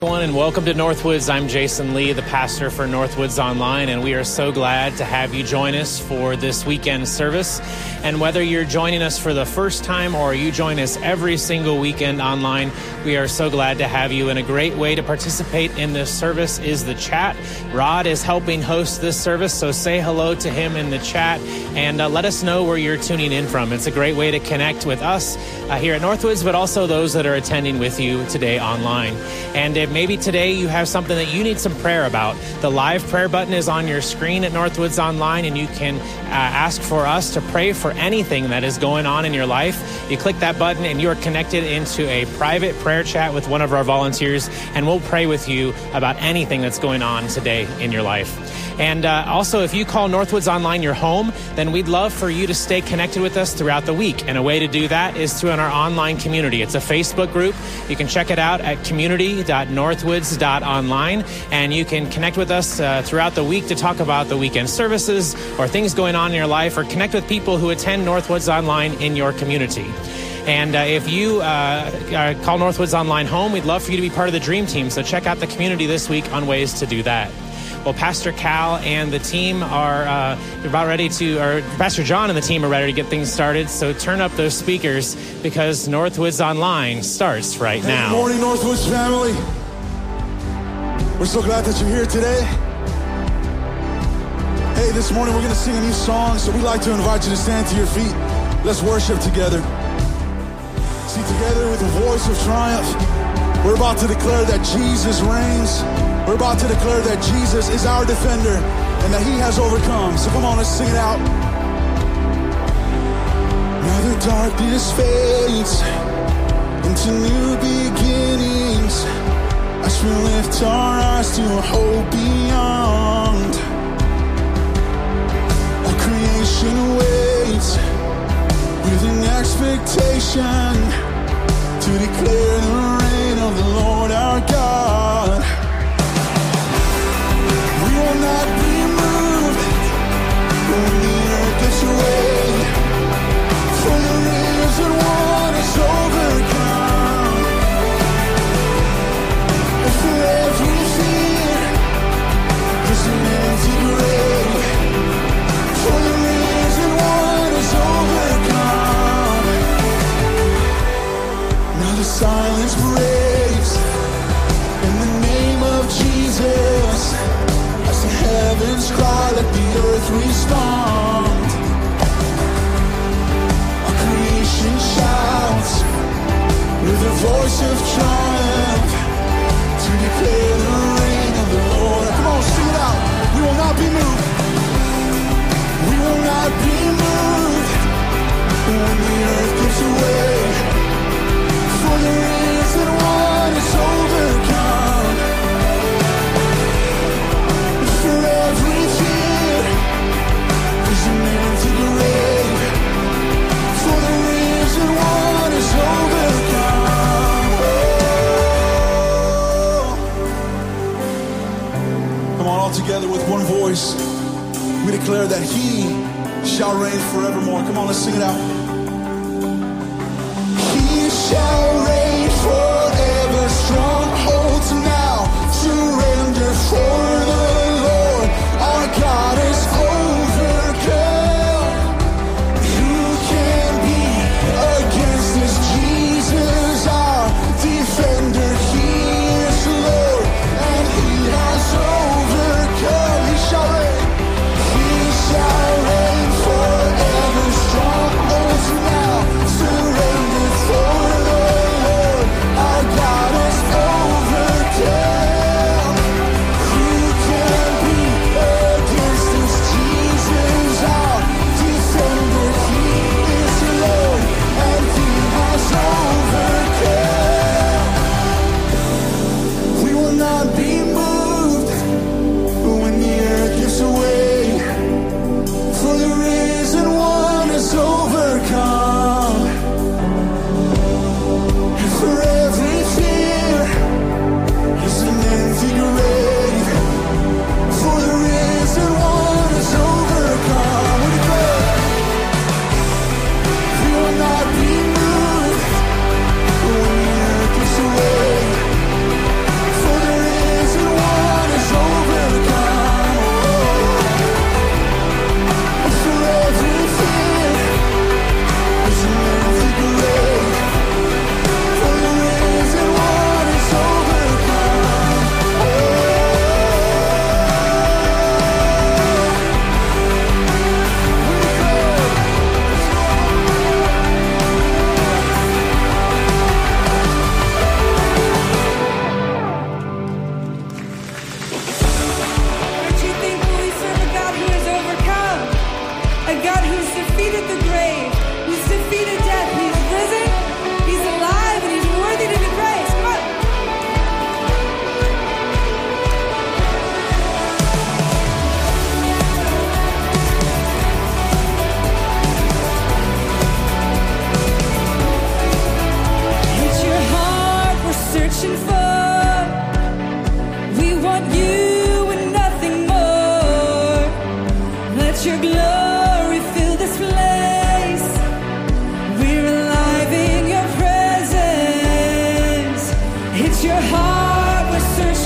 Everyone, and welcome to Northwoods. I'm Jason Lee, the pastor for Northwoods Online, and we are so glad to have you join us for this weekend service. And whether you're joining us for the first time or you join us every single weekend online, we are so glad to have you. And a great way to participate in this service is the chat. Rod is helping host this service, so say hello to him in the chat and let us know where you're tuning in from. It's a great way to connect with us here at Northwoods, but also those that are attending with you today online. And if maybe today you have something that you need some prayer about, the live prayer button is on your screen at Northwoods Online, and you can ask for us to pray for anything that is going on in your life. You click that button and you are connected into a private prayer chat with one of our volunteers, and we'll pray with you about anything that's going on today in your life. And also, if you call Northwoods Online your home, then we'd love for you to stay connected with us throughout the week. And a way to do that is through our online community. It's a Facebook group. You can check it out at community.northwoods.online, and you can connect with us throughout the week to talk about the weekend services or things going on in your life, or connect with people who attend Northwoods Online in your community. And if you call Northwoods Online home, we'd love for you to be part of the Dream Team. So check out the community this week on ways to do that. Well, Pastor Cal and the team are about ready to, or Pastor John and the team are ready to get things started. So turn up those speakers, because Northwoods Online starts right now. Good morning, Northwoods family. We're so glad that you're here today. Hey, this morning we're going to sing a new song, so we'd like to invite you to stand to your feet. Let's worship together. See, together with a voice of triumph, we're about to declare that Jesus reigns. We're about to declare that Jesus is our defender and that he has overcome. So come on, let's sing it out. Now the darkness fades into new beginnings as we lift our eyes to a hope beyond. All creation waits with an expectation to declare the reign of the Lord our God. We will not be moved when the earth gives way, for the risen one is overcome. And for every fear there's an empty grave, for the risen one is overcome. Now the silence breaks in the name of Jesus. The heavens cry, let the earth respond. Our creation shouts with a voice of triumph to declare the reign of the Lord. Come on, sing it out. We will not be moved. We will not be moved when the earth gives way, for the risen one is overcome. For every fear there's an empty grave, for the risen one is overcome. Oh. Come on, all together with one voice, we declare that he shall reign forevermore. Come on, let's sing it out. He shall reign forever. Strongholds now surrender for the Lord. Our God is overcome. Who can be against us? Jesus, our defender. He is Lord, and he has overcome. He shall reign. He shall reign forever. Strongholds now surrender for the Lord.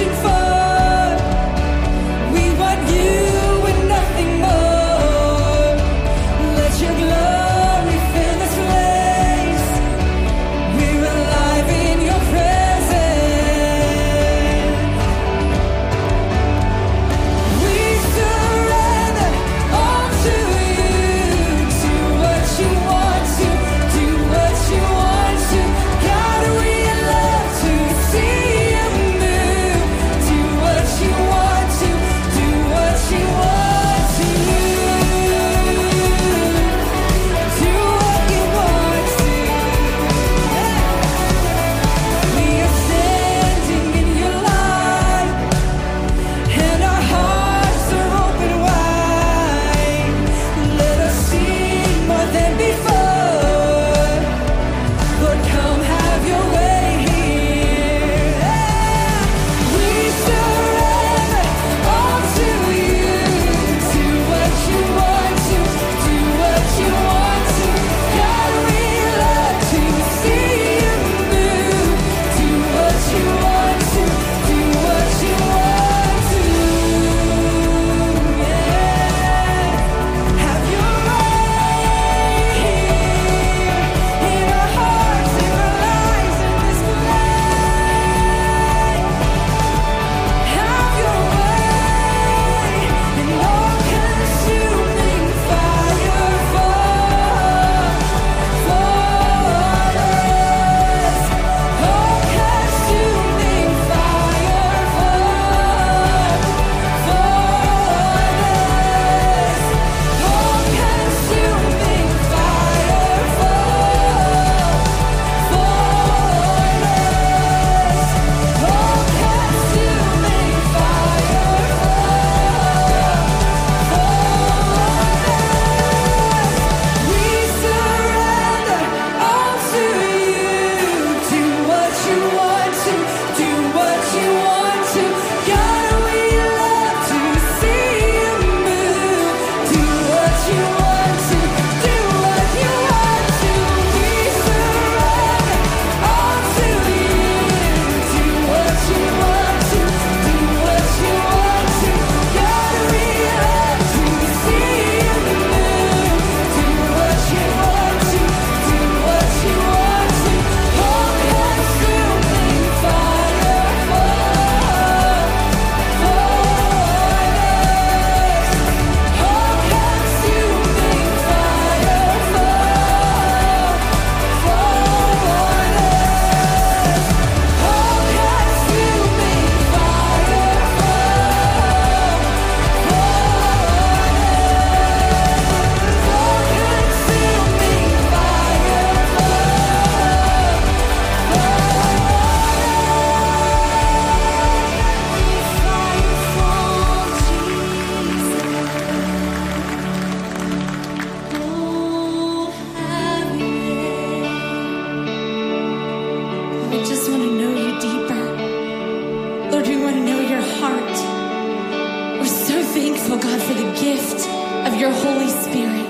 thankful, God, for the gift of your Holy Spirit.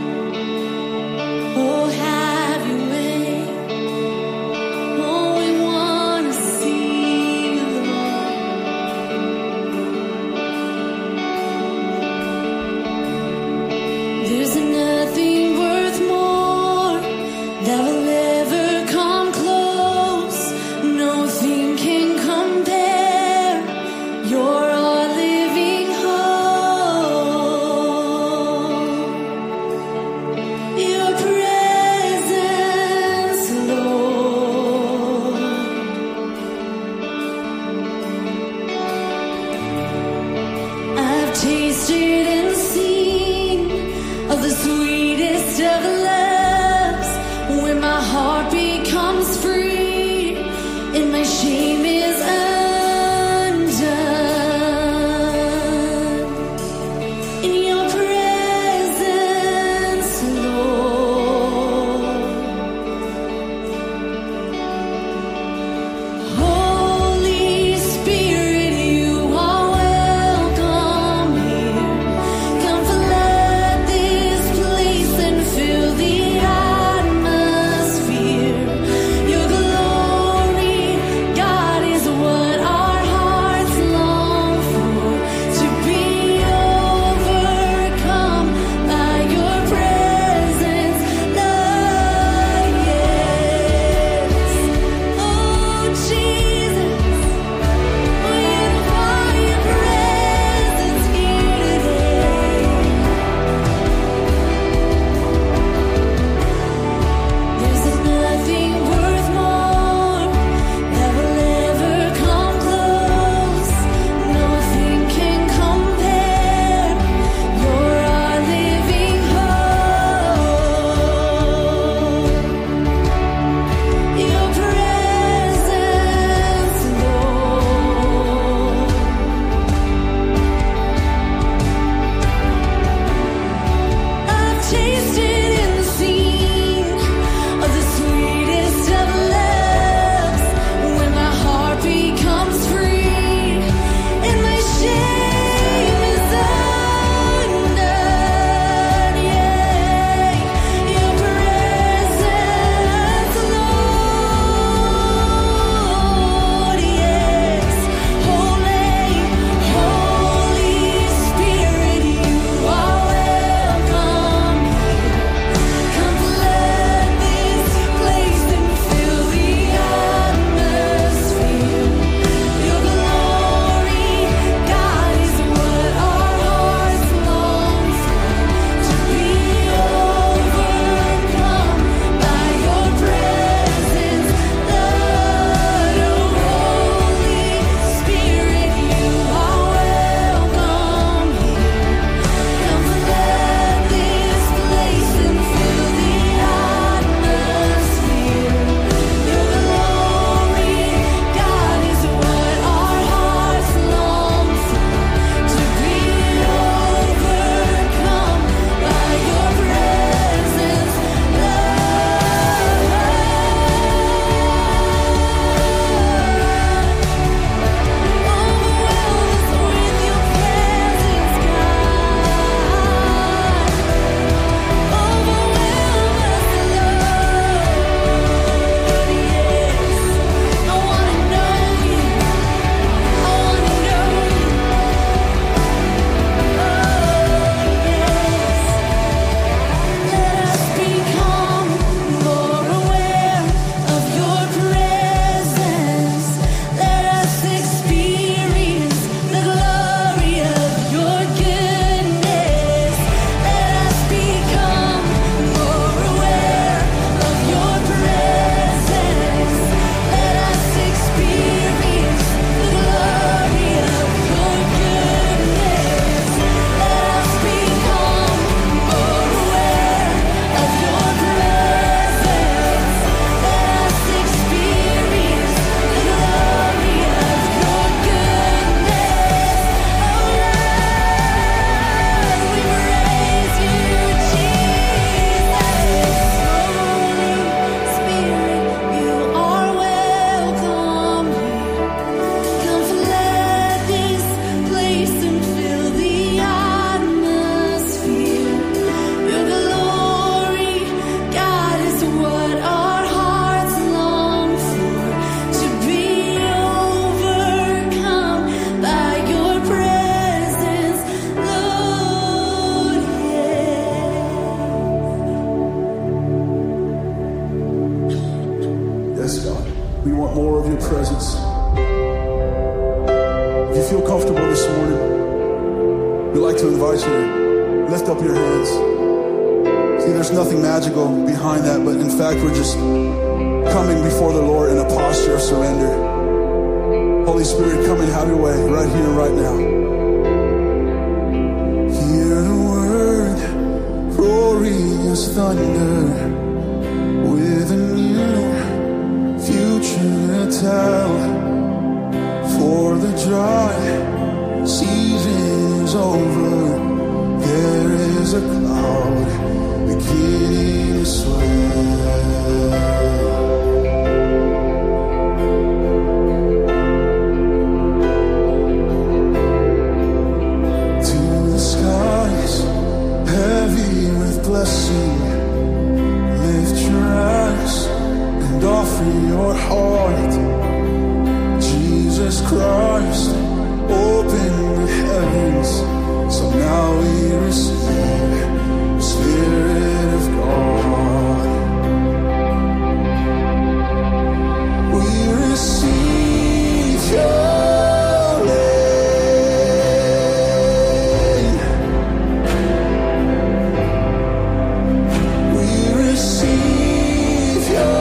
Oh, have your way. Oh, we want to see you, Lord. There's nothing worth more that will ever come close. Nothing can compare. You're our living hope. feel comfortable this morning, we'd like to invite you to lift up your hands. See, there's nothing magical behind that, but in fact, we're just coming before the Lord in a posture of surrender. Holy Spirit, come and have your way right here and right now. Hear the word, roaring as thunder, with a new future to tell. For the dry season is over, there is a cloud beginning to swell. To the skies, heavy with blessing, lift your eyes and offer your heart. Jesus Christ, open the heavens, so now we receive the Spirit of God. We receive your reign. We receive your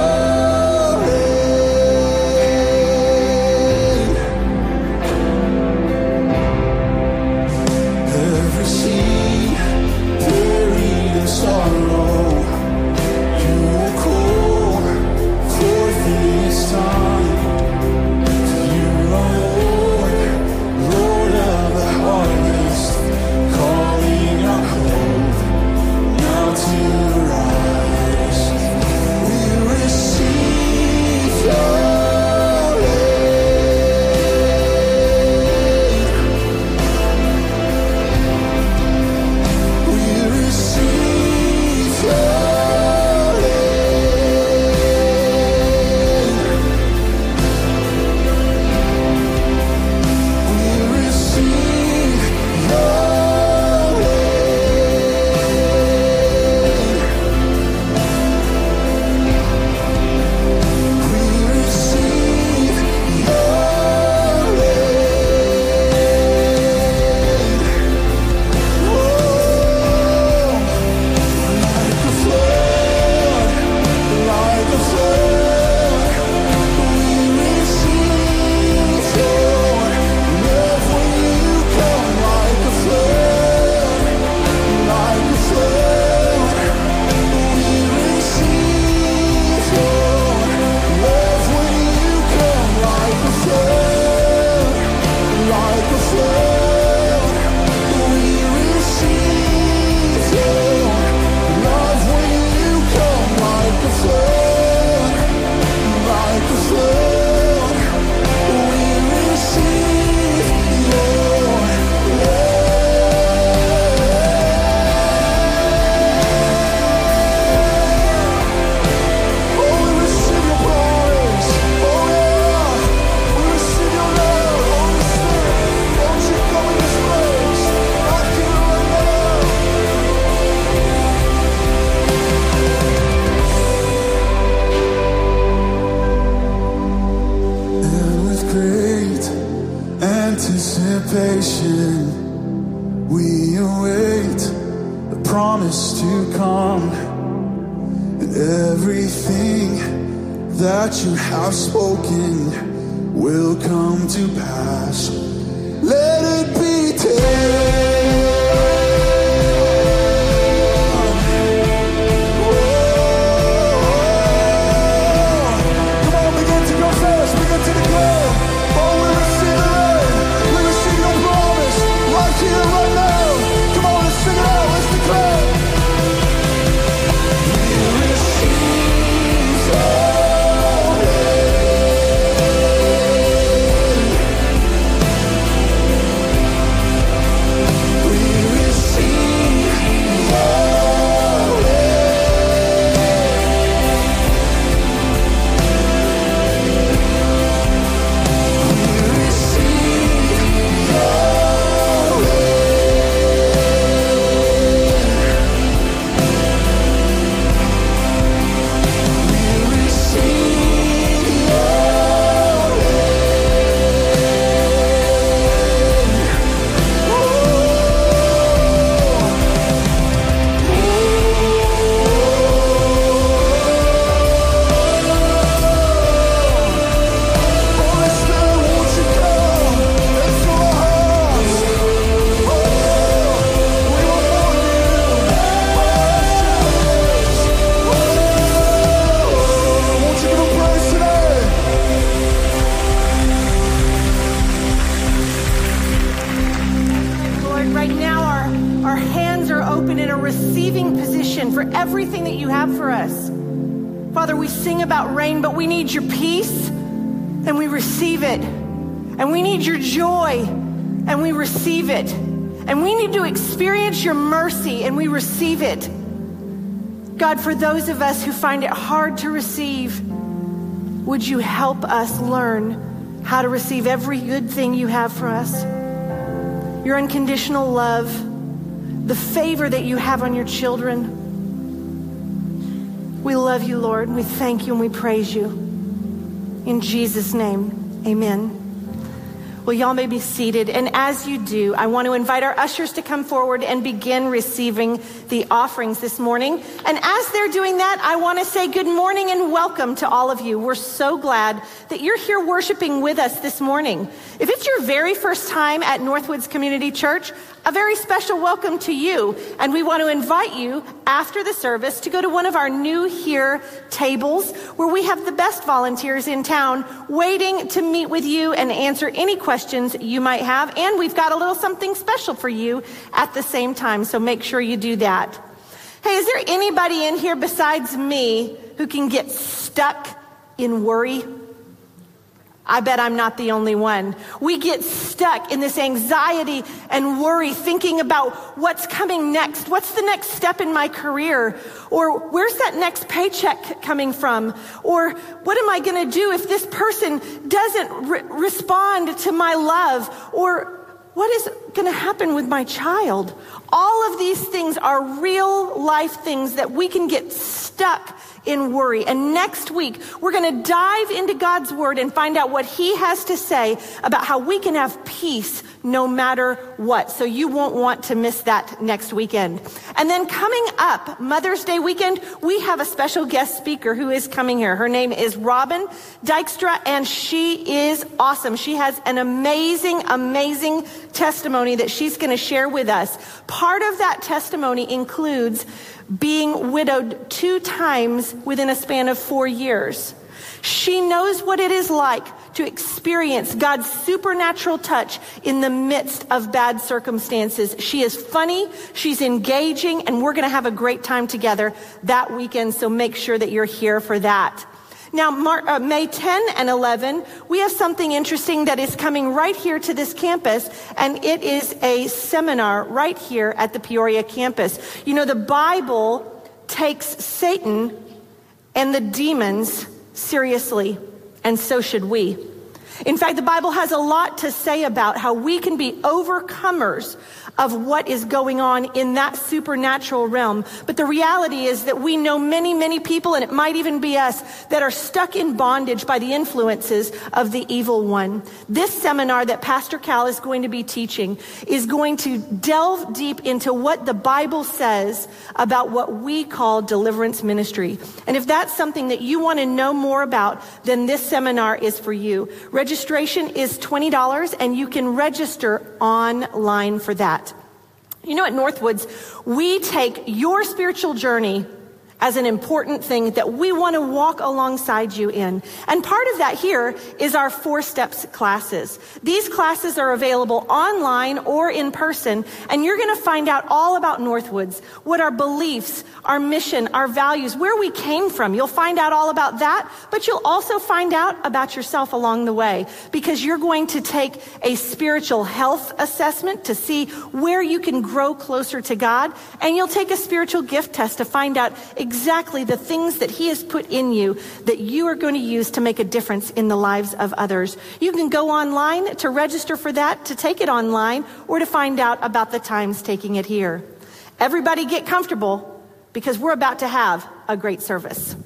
we await the promise to come, and everything that you have spoken will come to pass. Let it be receiving position for everything that you have for us. Father, we sing about rain, but we need your peace, and we receive it. And we need your joy, and we receive it. And we need to experience your mercy, and we receive it. God, for those of us who find it hard to receive, would you help us learn how to receive every good thing you have for us? Your unconditional love, the favor that you have on your children. We love you, Lord. We thank you and we praise you. In Jesus' name, amen. Well, y'all may be seated. And as you do, I want to invite our ushers to come forward and begin receiving the offerings this morning. And as they're doing that, I want to say good morning and welcome to all of you. We're so glad that you're here worshiping with us this morning. If it's your very first time at Northwoods Community Church, a very special welcome to you. And we want to invite you after the service to go to one of our new Here tables where we have the best volunteers in town waiting to meet with you and answer any questions you might have. And we've got a little something special for you at the same time. So make sure you do that. Hey, is there anybody in here besides me who can get stuck in worry? I bet I'm not the only one. We get stuck in this anxiety and worry, thinking about what's coming next. What's the next step in my career? Or where's that next paycheck coming from? Or what am I going to do if this person doesn't respond to my love? Or what is going to happen with my child? All of these things are real life things that we can get stuck in worry. And next week, we're going to dive into God's word and find out what he has to say about how we can have peace no matter what. So you won't want to miss that next weekend. And then coming up, Mother's Day weekend, we have a special guest speaker who is coming here. Her name is Robin Dykstra, and she is awesome. She has an amazing, amazing testimony that she's going to share with us. Part of that testimony includes being widowed 2 times within a span of 4 years. She knows what it is like to experience God's supernatural touch in the midst of bad circumstances. She is funny, she's engaging, and we're going to have a great time together that weekend, so make sure that you're here for that. Now, May 10 and 11, we have something interesting that is coming right here to this campus, and it is a seminar right here at the Peoria campus. You know, the Bible takes Satan and the demons seriously, and so should we. In fact, the Bible has a lot to say about how we can be overcomers of what is going on in that supernatural realm. But the reality is that we know many, many people, and it might even be us, that are stuck in bondage by the influences of the evil one. This seminar that Pastor Cal is going to be teaching is going to delve deep into what the Bible says about what we call deliverance ministry. And if that's something that you want to know more about, then this seminar is for you. Registration is $20, and you can register online for that. You know, at Northwoods, we take your spiritual journey as an important thing that we want to walk alongside you in. And part of that here is our 4 Steps classes. These classes are available online or in person, and you're going to find out all about Northwoods, what our beliefs, our mission, our values, where we came from. You'll find out all about that, but you'll also find out about yourself along the way, because you're going to take a spiritual health assessment to see where you can grow closer to God, and you'll take a spiritual gift test to find out exactly the things that he has put in you that you are going to use to make a difference in the lives of others. You can go online to register for that, to take it online, or to find out about the times taking it here. Everybody get comfortable, because we're about to have a great service.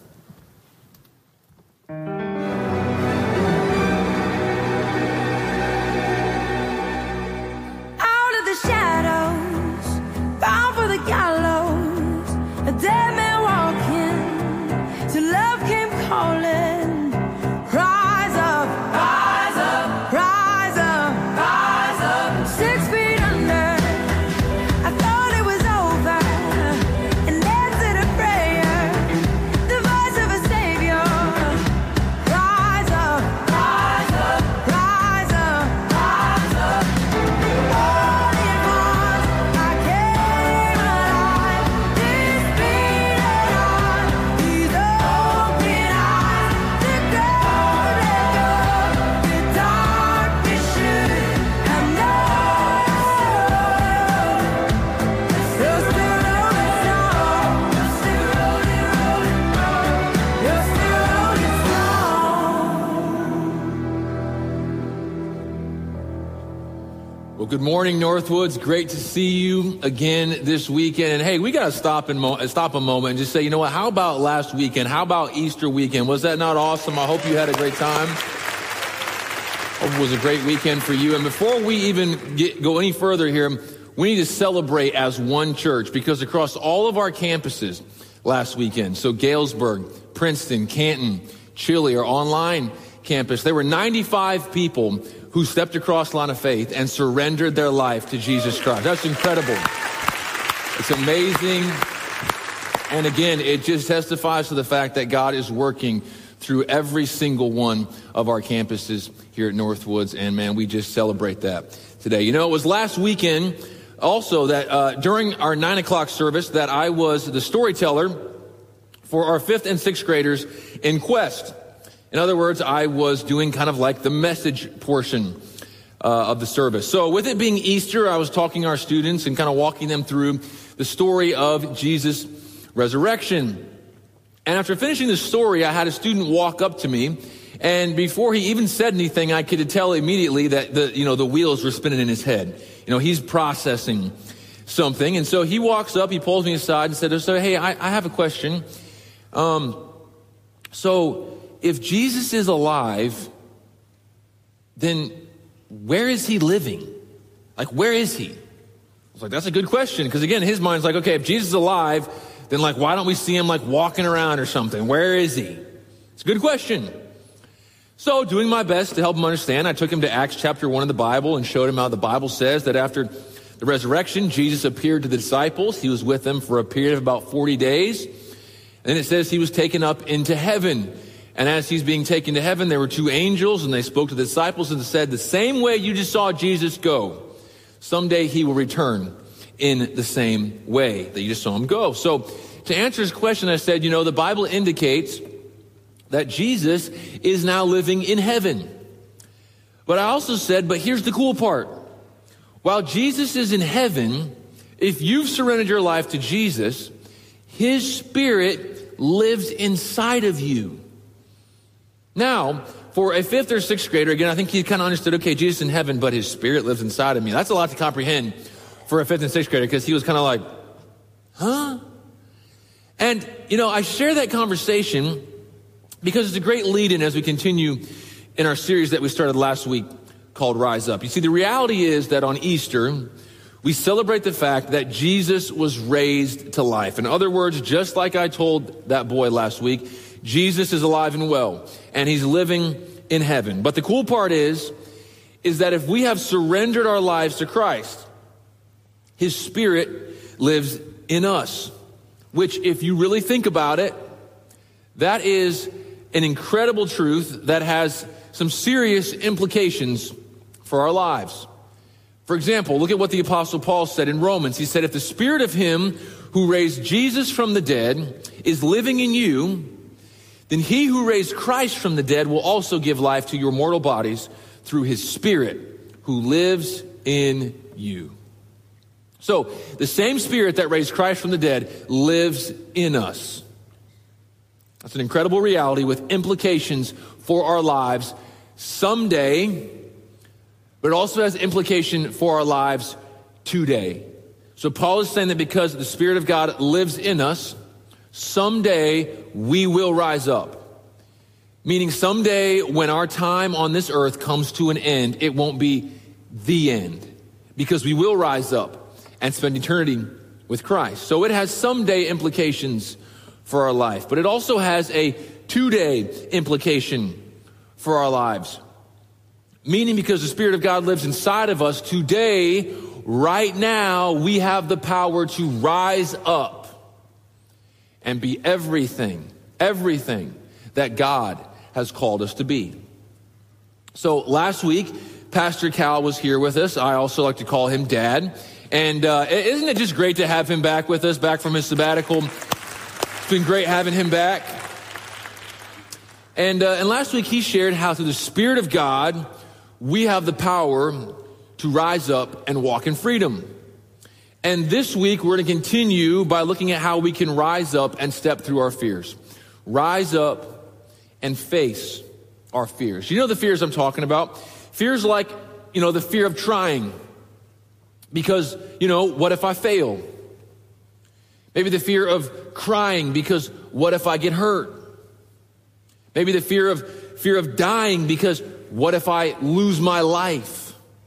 Out of the shadows, bound for the gallows, a dead man walking, till love came calling. Rise up, rise up, rise up, rise up. 6 feet under, I thought it was over, and answered a prayer. The Well, good morning, Northwoods. Great to see you again this weekend. And hey, we got to stop a moment and just say, you know what? How about last weekend? How about Easter weekend? Was that not awesome? I hope you had a great time. Hope it was a great weekend for you. And before we even go any further here, we need to celebrate as one church, because across all of our campuses last weekend, so Galesburg, Princeton, Canton, Chile, our online campus, there were 95 people who stepped across the line of faith and surrendered their life to Jesus Christ. That's incredible. It's amazing. And again, it just testifies to the fact that God is working through every single one of our campuses here at Northwoods. And man, we just celebrate that today. You know, it was last weekend also that during our 9 o'clock service that I was the storyteller for our 5th and 6th graders in Quest. In other words, I was doing kind of like the message portion of the service. So with it being Easter, I was talking to our students and kind of walking them through the story of Jesus' resurrection. And after finishing the story, I had a student walk up to me, and before he even said anything, I could tell immediately that the wheels were spinning in his head. You know, he's processing something. And so he walks up, he pulls me aside and said, "So hey, I have a question. So if Jesus is alive, then where is he living? Like, where is he?" I was like, that's a good question. Because again, his mind's like, okay, if Jesus is alive, then like, why don't we see him like walking around or something? Where is he? It's a good question. So doing my best to help him understand, I took him to Acts chapter 1 of the Bible and showed him how the Bible says that after the resurrection, Jesus appeared to the disciples. He was with them for a period of about 40 days. And it says he was taken up into heaven. And as he's being taken to heaven, there were 2 angels, and they spoke to the disciples and said, the same way you just saw Jesus go, someday he will return in the same way that you just saw him go. So to answer his question, I said, you know, the Bible indicates that Jesus is now living in heaven. But I also said, but here's the cool part. While Jesus is in heaven, if you've surrendered your life to Jesus, his Spirit lives inside of you. Now, for a 5th or 6th grader, again, I think he kind of understood, okay, Jesus is in heaven, but his Spirit lives inside of me. That's a lot to comprehend for a 5th and 6th grader, because he was kind of like, huh? And, you know, I share that conversation because it's a great lead-in as we continue in our series that we started last week called Rise Up. You see, the reality is that on Easter, we celebrate the fact that Jesus was raised to life. In other words, just like I told that boy last week, Jesus is alive and well, and he's living in heaven. But the cool part is that if we have surrendered our lives to Christ, his Spirit lives in us, which, if you really think about it, that is an incredible truth that has some serious implications for our lives. For example, look at what the Apostle Paul said in Romans. He said, if the Spirit of him who raised Jesus from the dead is living in you, then he who raised Christ from the dead will also give life to your mortal bodies through his Spirit who lives in you. So the same Spirit that raised Christ from the dead lives in us. That's an incredible reality with implications for our lives someday, but it also has implication for our lives today. So Paul is saying that because the Spirit of God lives in us, someday we will rise up. Meaning someday when our time on this earth comes to an end, it won't be the end, because we will rise up and spend eternity with Christ. So it has someday implications for our life, but it also has a today implication for our lives. Meaning because the Spirit of God lives inside of us today, right now, we have the power to rise up and be everything that God has called us to be. So last week, Pastor Cal was here with us. I also like to call him Dad. And isn't it just great to have him back with us, back from his sabbatical? It's been great having him back. And last week he shared how through the Spirit of God, we have the power to rise up and walk in freedom. And this week we're going to continue by looking at how we can rise up and step through our fears. Rise up and face our fears. You know the fears I'm talking about? Fears like, the fear of trying because, what if I fail? Maybe the fear of crying because what if I get hurt? Maybe the fear of dying because what if I lose my life?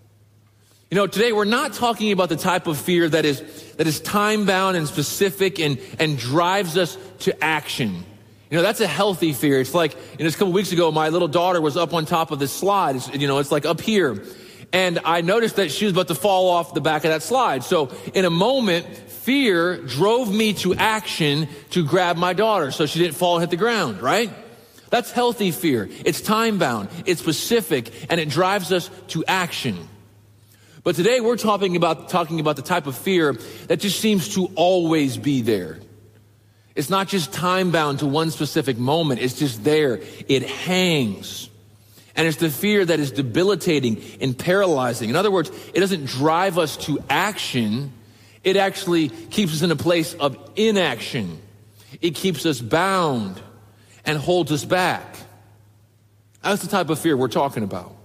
Today we're not talking about the type of fear that is time-bound and specific and drives us to action. That's a healthy fear. It's like, just a couple weeks ago, my little daughter was up on top of this slide. It's like up here. And I noticed that she was about to fall off the back of that slide. So in a moment, fear drove me to action to grab my daughter so she didn't fall and hit the ground, right? That's healthy fear. It's time-bound, it's specific, and it drives us to action. But today we're talking about the type of fear that just seems to always be there. It's not just time-bound to one specific moment. It's just there. It hangs. And it's the fear that is debilitating and paralyzing. In other words, it doesn't drive us to action. It actually keeps us in a place of inaction. It keeps us bound and holds us back. That's the type of fear we're talking about.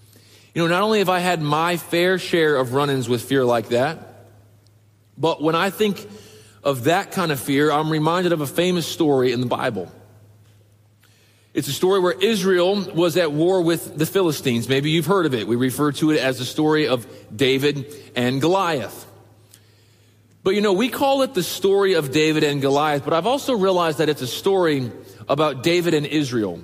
Not only have I had my fair share of run-ins with fear like that, but when I think of that kind of fear, I'm reminded of a famous story in the Bible. It's a story where Israel was at war with the Philistines. Maybe you've heard of it. We refer to it as the story of David and Goliath. But we call it the story of David and Goliath, but I've also realized that it's a story about David and Israel.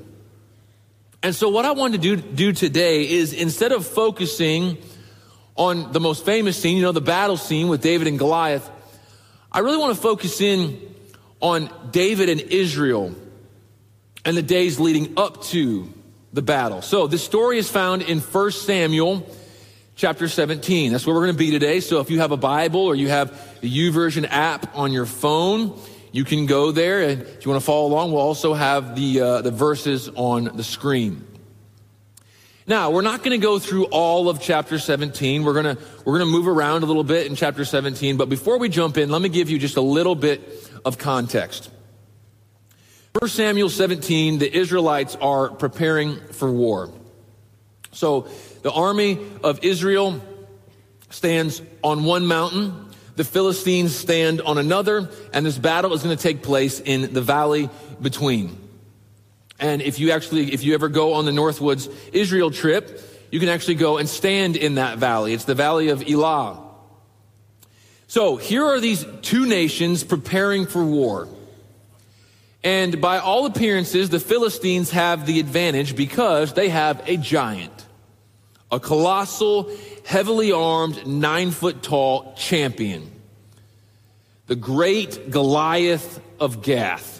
And so what I want to do today is, instead of focusing on the most famous scene, the battle scene with David and Goliath, I really want to focus in on David and Israel and the days leading up to the battle. So this story is found in 1 Samuel chapter 17. That's where we're going to be today. So if you have a Bible or you have the YouVersion app on your phone, you can go there, and if you want to follow along, we'll also have the verses on the screen. Now, we're not going to go through all of chapter 17. We're going to move around a little bit in chapter 17, but before we jump in, let me give you just a little bit of context. 1 Samuel 17, the Israelites are preparing for war. So the army of Israel stands on one mountain. The Philistines stand on another, and this battle is going to take place in the valley between. And if you ever go on the Northwoods Israel trip, you can actually go and stand in that valley. It's the valley of Elah. So here are these two nations preparing for war. And by all appearances, the Philistines have the advantage because they have a giant, a colossal, heavily armed, 9-foot-tall champion, the great Goliath of Gath.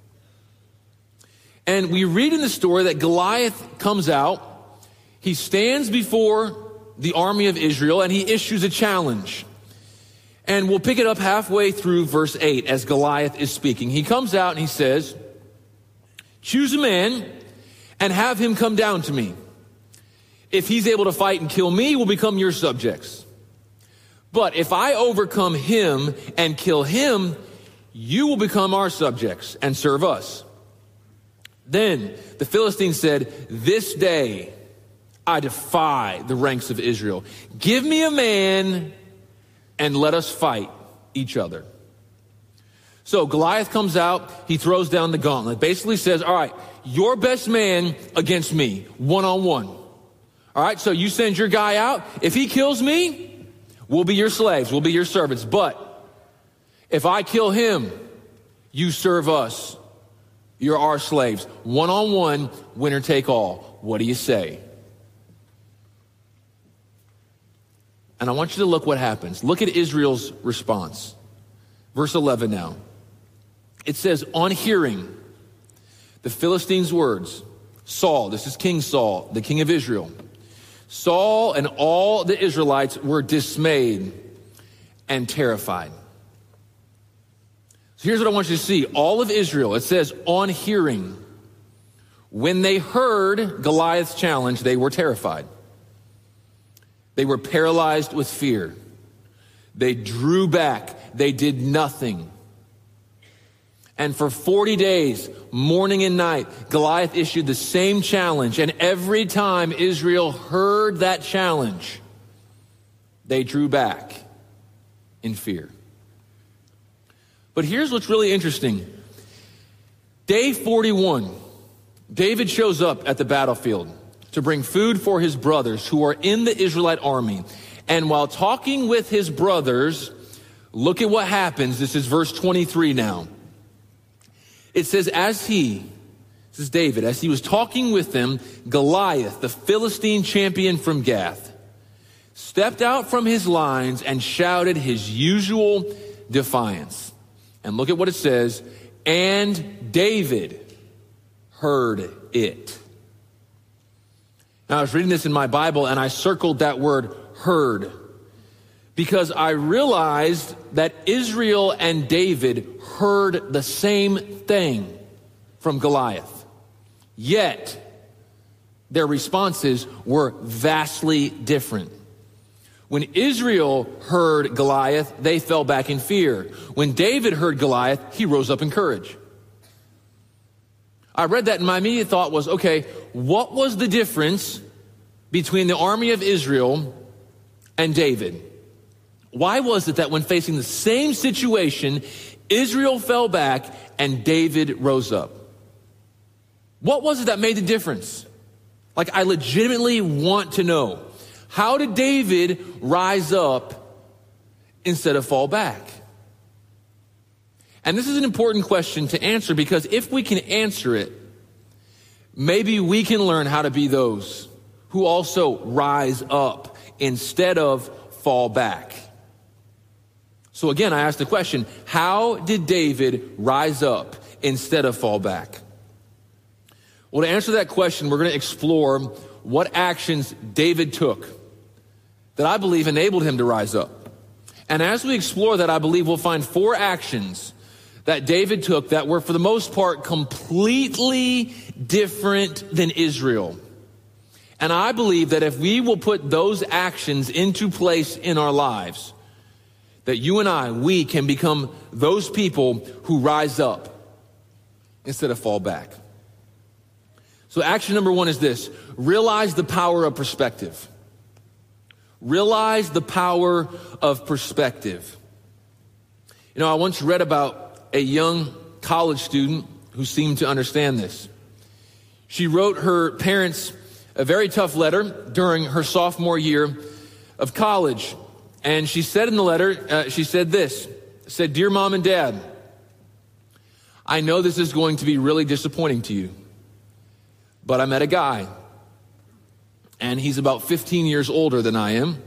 And we read in the story that Goliath comes out, he stands before the army of Israel, and he issues a challenge. And we'll pick it up halfway through verse 8 as Goliath is speaking. He comes out and he says, "Choose a man and have him come down to me. If he's able to fight and kill me, we'll become your subjects. But if I overcome him and kill him, you will become our subjects and serve us." Then the Philistines said, "This day I defy the ranks of Israel. Give me a man and let us fight each other." So Goliath comes out, he throws down the gauntlet, basically says, all right, your best man against me, one-on-one. All right, so you send your guy out. If he kills me, we'll be your slaves, we'll be your servants. But if I kill him, you serve us. You're our slaves. One-on-one, winner take all. What do you say? And I want you to look what happens. Look at Israel's response. Verse 11 now. It says, on hearing the Philistines' words, Saul, this is King Saul, the king of Israel, Saul and all the Israelites were dismayed and terrified. So here's what I want you to see. All of Israel, it says, on hearing, when they heard Goliath's challenge, they were terrified. They were paralyzed with fear. They drew back. They did nothing. And for 40 days, morning and night, Goliath issued the same challenge. And every time Israel heard that challenge, they drew back in fear. But here's what's really interesting. Day 41, David shows up at the battlefield to bring food for his brothers who are in the Israelite army. And while talking with his brothers, look at what happens. This is verse 23 now. It says, this is David, as he was talking with them, Goliath, the Philistine champion from Gath, stepped out from his lines and shouted his usual defiance. And look at what it says, and David heard it. Now, I was reading this in my Bible, and I circled that word heard, because I realized that Israel and David heard the same thing from Goliath. Yet, their responses were vastly different. When Israel heard Goliath, they fell back in fear. When David heard Goliath, he rose up in courage. I read that and my immediate thought was, okay, what was the difference between the army of Israel and David? Why was it that when facing the same situation, Israel fell back and David rose up? What was it that made the difference? Like, I legitimately want to know. How did David rise up instead of fall back? And this is an important question to answer, because if we can answer it, maybe we can learn how to be those who also rise up instead of fall back. So again, I asked the question, how did David rise up instead of fall back? Well, to answer that question, we're going to explore what actions David took that I believe enabled him to rise up. And as we explore that, I believe we'll find 4 actions that David took that were, for the most part, completely different than Israel. And I believe that if we will put those actions into place in our lives, that you and we can become those people who rise up instead of fall back. So action number 1 is this: realize the power of perspective. Realize the power of perspective. You know, I once read about a young college student who seemed to understand this. She wrote her parents a very tough letter during her sophomore year of college. And she said in the letter, she said this, said, "Dear Mom and Dad, I know this is going to be really disappointing to you, but I met a guy, and he's about 15 years older than I am.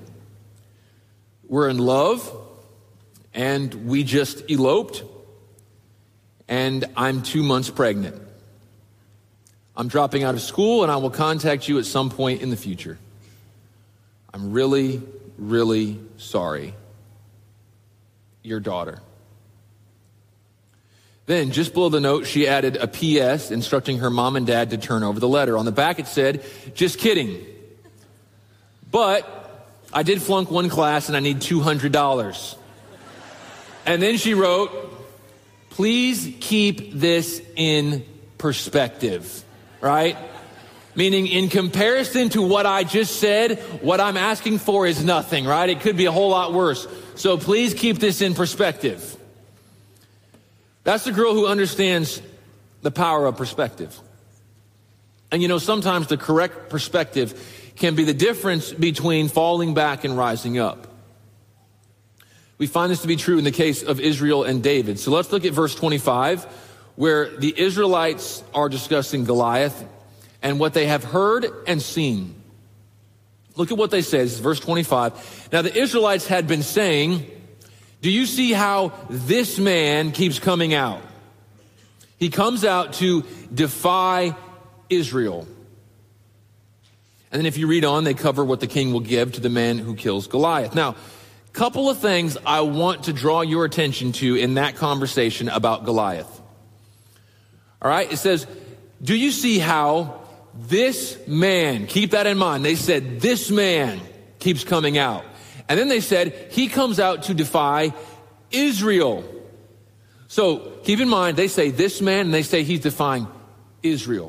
We're in love, and we just eloped, and I'm 2 months pregnant. I'm dropping out of school, and I will contact you at some point in the future. I'm really, really sorry. Your daughter." Then, just below the note, she added a PS instructing her mom and dad to turn over the letter. On the back it said, "Just kidding. But I did flunk one class and I need $200. And then she wrote, "Please keep this in perspective," right? Meaning, in comparison to what I just said, what I'm asking for is nothing, right? It could be a whole lot worse. So please keep this in perspective. That's the girl who understands the power of perspective. And you know, sometimes the correct perspective can be the difference between falling back and rising up. We find this to be true in the case of Israel and David. So let's look at verse 25, where the Israelites are discussing Goliath and what they have heard and seen. Look at what they say. This is verse 25. "Now the Israelites had been saying, 'Do you see how this man keeps coming out? He comes out to defy Israel.' And then if you read on, they cover what the king will give to the man who kills Goliath." Now, couple of things I want to draw your attention to in that conversation about Goliath. All right, it says, "Do you see how this man," keep that in mind. They said, "This man keeps coming out." And then they said, "He comes out to defy Israel." So keep in mind, they say this man, and they say he's defying Israel.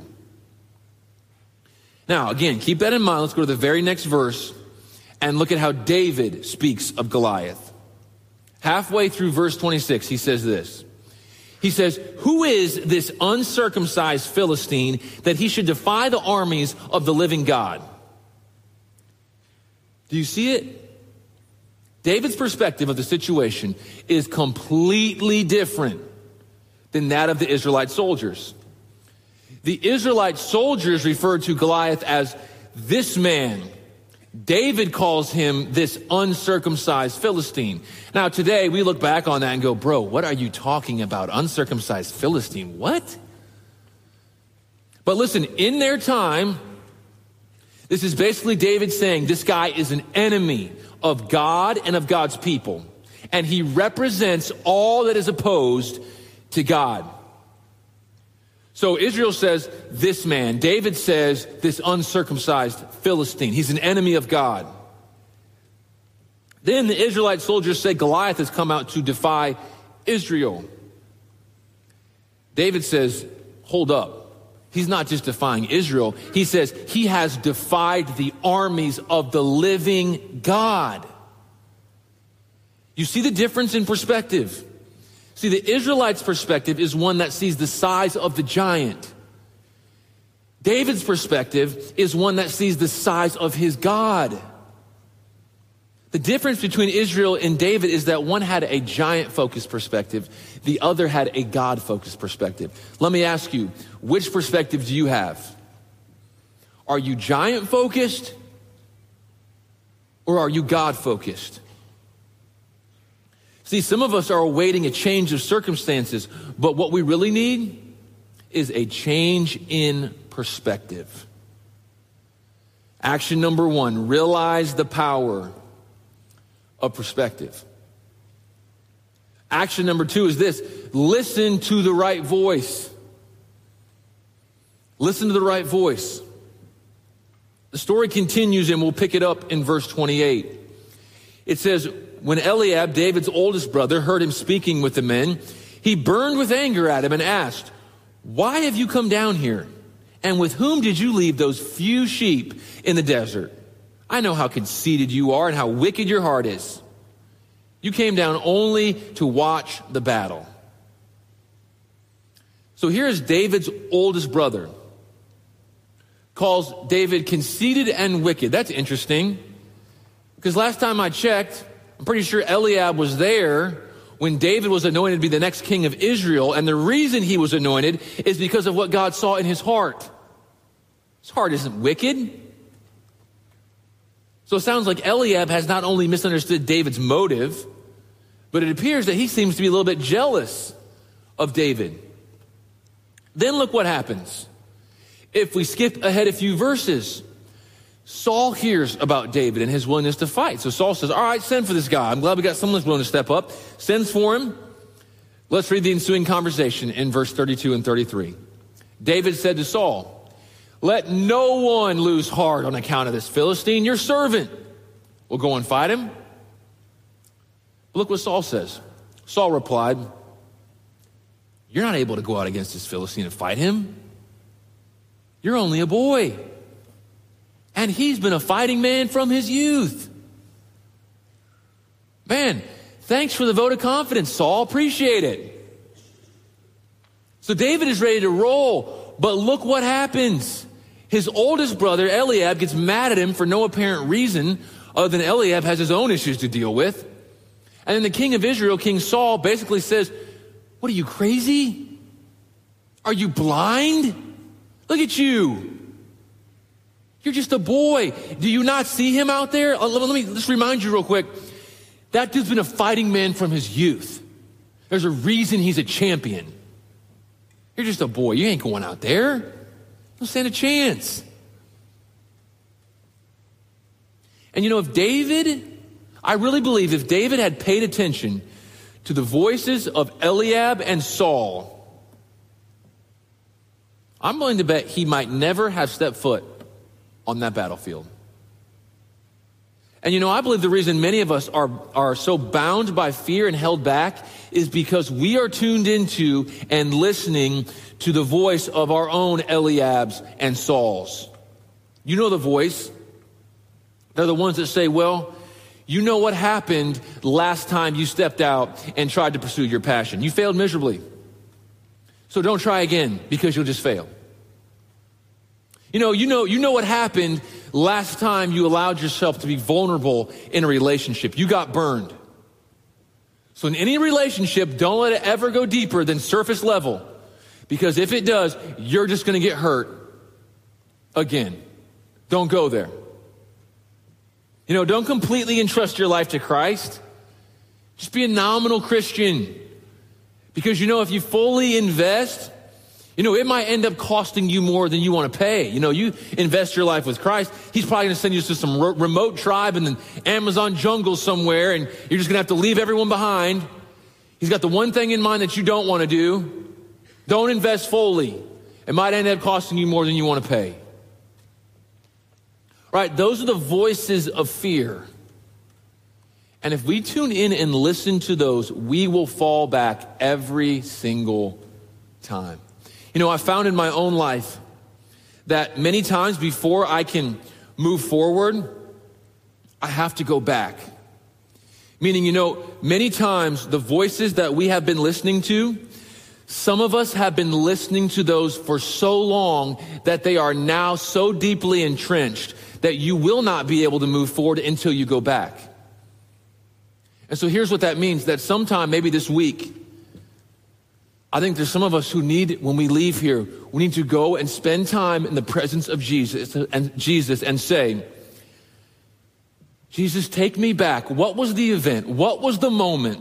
Now, again, keep that in mind. Let's go to the very next verse and look at how David speaks of Goliath. halfway through verse 26, he says this. He says, who is this uncircumcised Philistine that he should defy the armies of the living God? Do you see it? David's perspective of the situation is completely different than that of the Israelite soldiers. The Israelite soldiers referred to Goliath as this man. David calls him this uncircumcised Philistine. Now today we look back on that and go, bro, what are you talking about? Uncircumcised Philistine, what? But listen, in their time, this is basically David saying this guy is an enemy of God and of God's people. And he represents all that is opposed to God. So Israel says, this man. David says, this uncircumcised Philistine. He's an enemy of God. Then the Israelite soldiers say Goliath has come out to defy Israel. David says, hold up. He's not just defying Israel. He says he has defied the armies of the living God. You see the difference in perspective? See, the Israelites' perspective is one that sees the size of the giant. David's perspective is one that sees the size of his God. The difference between Israel and David is that one had a giant-focused perspective, the other had a God-focused perspective. Let me ask you, which perspective do you have? Are you giant-focused or are you God-focused? See, some of us are awaiting a change of circumstances, but what we really need is a change in perspective. Action number 1, realize the power of perspective. Action number 2 is this: listen to the right voice. Listen to the right voice. The story continues and we'll pick it up in verse 28. It says, when Eliab, David's oldest brother, heard him speaking with the men, he burned with anger at him and asked, why have you come down here? And with whom did you leave those few sheep in the desert? I know how conceited you are and how wicked your heart is. You came down only to watch the battle. So here's David's oldest brother. Calls David conceited and wicked. That's interesting. Because last time I checked, I'm pretty sure Eliab was there when David was anointed to be the next king of Israel. And the reason he was anointed is because of what God saw in his heart. His heart isn't wicked. So it sounds like Eliab has not only misunderstood David's motive, but it appears that he seems to be a little bit jealous of David. Then look what happens. If we skip ahead a few verses, Saul hears about David and his willingness to fight. So Saul says, all right, send for this guy. I'm glad we got someone who's willing to step up. Sends for him. Let's read the ensuing conversation in verse 32 and 33. David said to Saul, let no one lose heart on account of this Philistine, your servant. We'll go and fight him. Look what Saul says. Saul replied, you're not able to go out against this Philistine and fight him. You're only a boy. And he's been a fighting man from his youth. Man, thanks for the vote of confidence, Saul. Appreciate it. So David is ready to roll, but look what happens. His oldest brother, Eliab, gets mad at him for no apparent reason other than Eliab has his own issues to deal with. And then the king of Israel, King Saul, basically says, what are you, crazy? Are you blind? Look at you. You're just a boy. Do you not see him out there? Let me just remind you real quick. That dude's been a fighting man from his youth. There's a reason he's a champion. You're just a boy. You ain't going out there. Don't stand a chance. And you know, I really believe if David had paid attention to the voices of Eliab and Saul, I'm willing to bet he might never have stepped foot on that battlefield. And you know, I believe the reason many of us are so bound by fear and held back is because we are tuned into and listening to the voice of our own Eliabs and Sauls. You know the voice. They're the ones that say, well, You know what happened last time you stepped out and tried to pursue your passion. You failed miserably. So don't try again because you'll just fail. You know what happened last time you allowed yourself to be vulnerable in a relationship. You got burned. So in any relationship, don't let it ever go deeper than surface level, because if it does, you're just going to get hurt again. Don't go there. Don't completely entrust your life to Christ. Just be a nominal Christian. Because if you fully invest, it might end up costing you more than you want to pay. You invest your life with Christ, he's probably going to send you to some remote tribe in the Amazon jungle somewhere, and you're just going to have to leave everyone behind. He's got the one thing in mind that you don't want to do. Don't invest fully. It might end up costing you more than you want to pay. Right, those are the voices of fear. And if we tune in and listen to those, we will fall back every single time. I found in my own life that many times before I can move forward, I have to go back. Meaning, many times the voices that we have been listening to, some of us have been listening to those for so long that they are now so deeply entrenched that you will not be able to move forward until you go back. And so here's what that means, that sometime, maybe this week, I think there's some of us who need, when we leave here, we need to go and spend time in the presence of Jesus and say, Jesus, take me back. What was the event? What was the moment?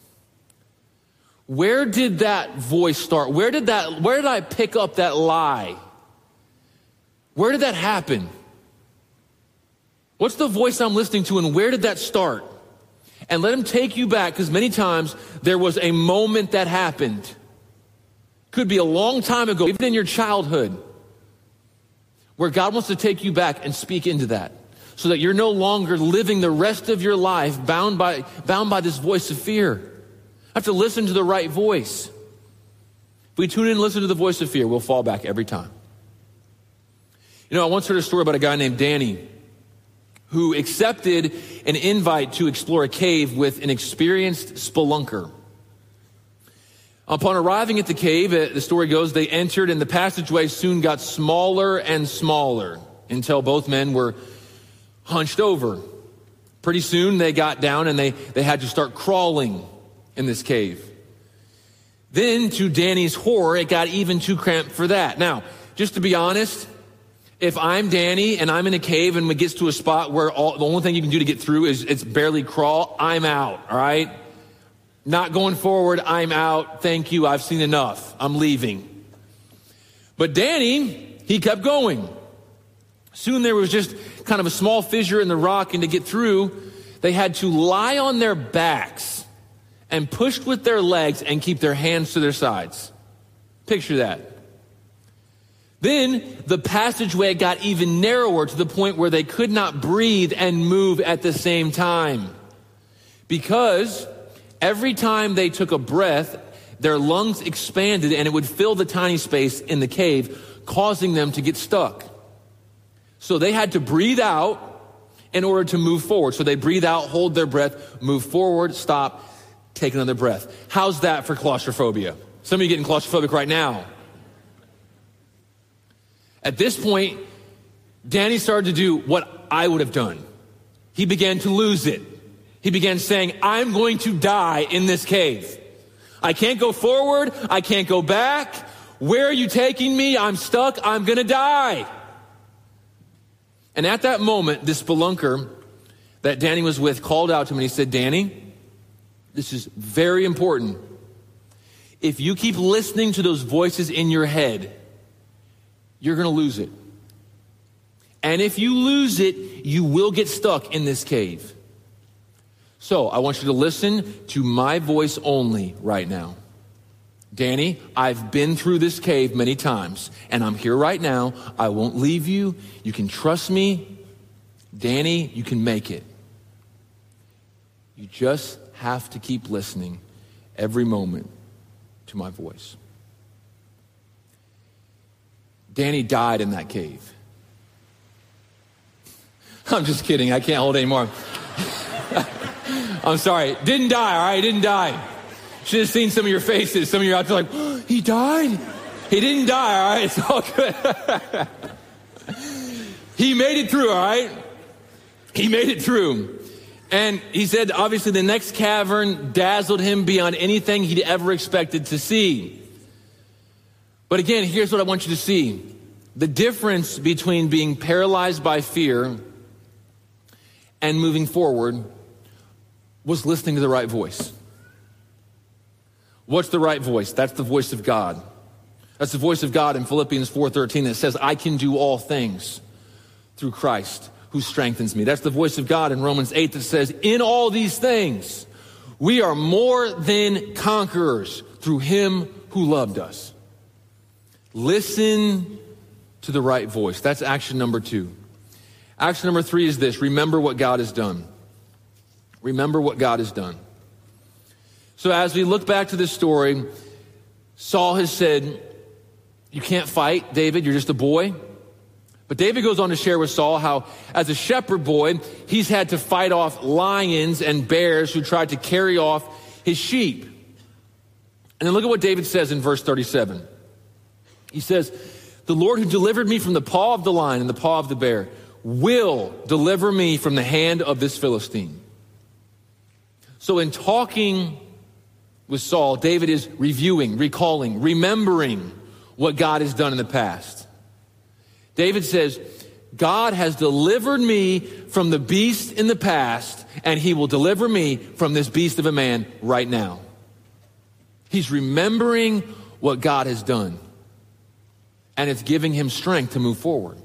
Where did that voice start? Where did I pick up that lie? Where did that happen? What's the voice I'm listening to, and where did that start? And let him take you back, because many times there was a moment that happened. Could be a long time ago, even in your childhood, where God wants to take you back and speak into that, so that you're no longer living the rest of your life bound by this voice of fear. I have to listen to the right voice. If we tune in and listen to the voice of fear, we'll fall back every time. I once heard a story about a guy named Danny who accepted an invite to explore a cave with an experienced spelunker. Upon arriving at the cave, the story goes, they entered and the passageway soon got smaller and smaller until both men were hunched over. Pretty soon they got down and they had to start crawling in this cave. Then, to Danny's horror, it got even too cramped for that. Now, just to be honest, if I'm Danny and I'm in a cave and it gets to a spot where the only thing you can do to get through is it's barely crawl, I'm out, all right? Not going forward, I'm out. Thank you, I've seen enough. I'm leaving. But Danny, he kept going. Soon there was just kind of a small fissure in the rock, and to get through, they had to lie on their backs and push with their legs and keep their hands to their sides. Picture that. Then the passageway got even narrower to the point where they could not breathe and move at the same time. Because every time they took a breath, their lungs expanded and it would fill the tiny space in the cave, causing them to get stuck. So they had to breathe out in order to move forward. So they breathe out, hold their breath, move forward, stop, take another breath. How's that for claustrophobia? Some of you getting claustrophobic right now. At this point, Danny started to do what I would have done. He began to lose it. He began saying, I'm going to die in this cave. I can't go forward. I can't go back. Where are you taking me? I'm stuck. I'm going to die. And at that moment, this spelunker that Danny was with called out to him and he said, Danny, this is very important. If you keep listening to those voices in your head, you're going to lose it. And if you lose it, you will get stuck in this cave. So I want you to listen to my voice only right now. Danny, I've been through this cave many times, and I'm here right now. I won't leave you. You can trust me. Danny, you can make it. You just have to keep listening every moment to my voice. Danny died in that cave. I'm just kidding. I can't hold it anymore. I'm sorry. Didn't die, all right? Didn't die. Should have seen some of your faces. Some of you out there like, oh, he died? He didn't die, all right? It's all good. He made it through, all right? He made it through. And he said, obviously, the next cavern dazzled him beyond anything he'd ever expected to see. But again, here's what I want you to see. The difference between being paralyzed by fear and moving forward was listening to the right voice. What's the right voice? That's the voice of God. That's the voice of God in Philippians 4:13 that says, I can do all things through Christ who strengthens me. That's the voice of God in Romans 8 that says, in all these things, we are more than conquerors through him who loved us. Listen to the right voice. That's action number 2. Action number 3 is this. Remember what God has done. Remember what God has done. So as we look back to this story, Saul has said, you can't fight, David, you're just a boy. But David goes on to share with Saul how, as a shepherd boy, he's had to fight off lions and bears who tried to carry off his sheep. And then look at what David says in verse 37. He says, the Lord who delivered me from the paw of the lion and the paw of the bear will deliver me from the hand of this Philistine. So in talking with Saul, David is reviewing, recalling, remembering what God has done in the past. David says, God has delivered me from the beast in the past, and he will deliver me from this beast of a man right now. He's remembering what God has done, and it's giving him strength to move forward.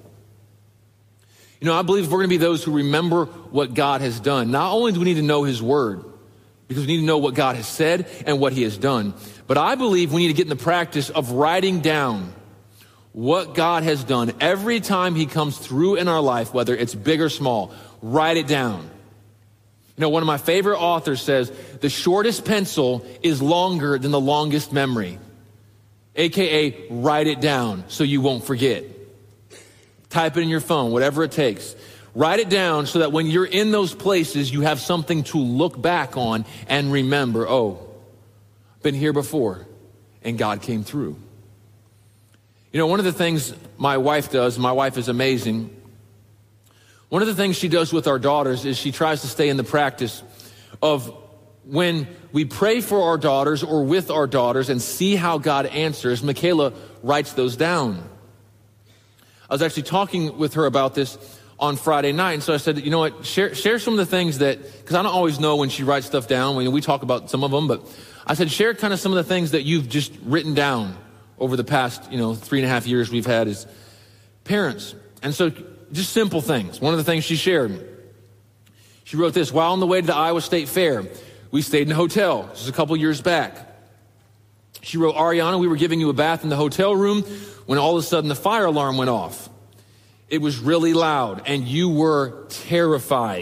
You know, I believe if we're going to be those who remember what God has done, not only do we need to know his word, because we need to know what God has said and what he has done, but I believe we need to get in the practice of writing down what God has done every time he comes through in our life, whether it's big or small. Write it down. You know, one of my favorite authors says, the shortest pencil is longer than the longest memory. AKA, write it down so you won't forget. Type it in your phone, whatever it takes. Write it down so that when you're in those places, you have something to look back on and remember, oh, been here before, and God came through. You know, one of the things my wife does, my wife is amazing. One of the things she does with our daughters is she tries to stay in the practice of when we pray for our daughters or with our daughters and see how God answers, Michaela writes those down. I was actually talking with her about this on Friday night, and so I said, you know what, share some of the things that, because I don't always know when she writes stuff down. We talk about some of them, but I said, share kind of some of the things that you've just written down over the past, 3.5 years we've had as parents. And so just simple things. One of the things she shared, she wrote this, while on the way to the Iowa State Fair, we stayed in a hotel. This is a couple years back. She wrote, Ariana, we were giving you a bath in the hotel room when all of a sudden the fire alarm went off. It was really loud and you were terrified.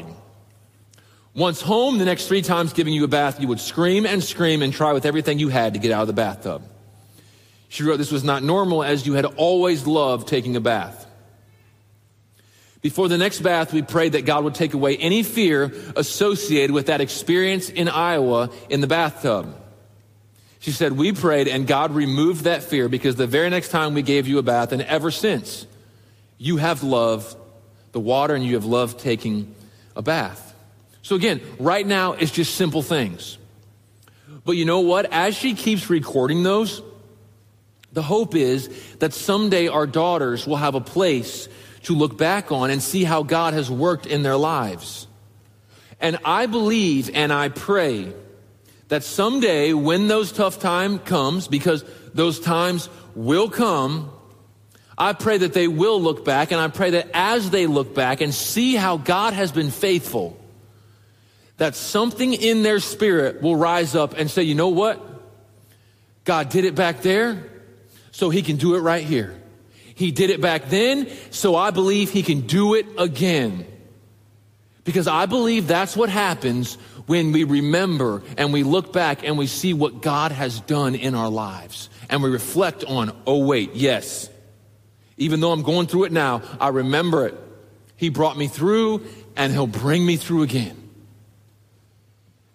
Once home, the next 3 times giving you a bath, you would scream and try with everything you had to get out of the bathtub. She wrote, this was not normal as you had always loved taking a bath. Before the next bath, we prayed that God would take away any fear associated with that experience in Iowa in the bathtub. She said, we prayed and God removed that fear because the very next time we gave you a bath, and ever since, you have loved the water and you have loved taking a bath. So again, right now, it's just simple things. But you know what? As she keeps recording those, the hope is that someday our daughters will have a place to look back on and see how God has worked in their lives. And I believe and I pray that someday when those tough times comes, because those times will come, I pray that they will look back, and I pray that as they look back and see how God has been faithful, that something in their spirit will rise up and say, you know what? God did it back there, so he can do it right here. He did it back then, so I believe he can do it again. Because I believe that's what happens when we remember and we look back and we see what God has done in our lives. And we reflect on, oh wait, yes. Even though I'm going through it now, I remember it. He brought me through and he'll bring me through again.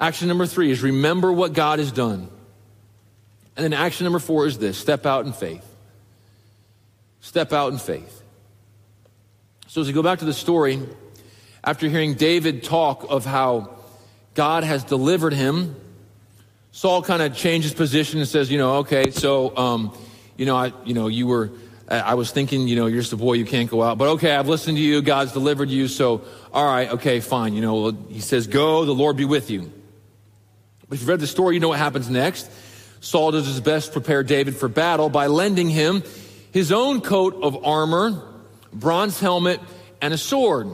Action number 3 is remember what God has done. And then action number 4 is this: step out in faith. Step out in faith. So as we go back to the story, after hearing David talk of how God has delivered him, Saul kind of changed his position and says, okay, so, I was thinking, you're just a boy, you can't go out. But okay, I've listened to you, God's delivered you, so all right, okay, fine. He says, go, the Lord be with you. But if you've read the story, you know what happens next. Saul does his best to prepare David for battle by lending him his own coat of armor, bronze helmet, and a sword.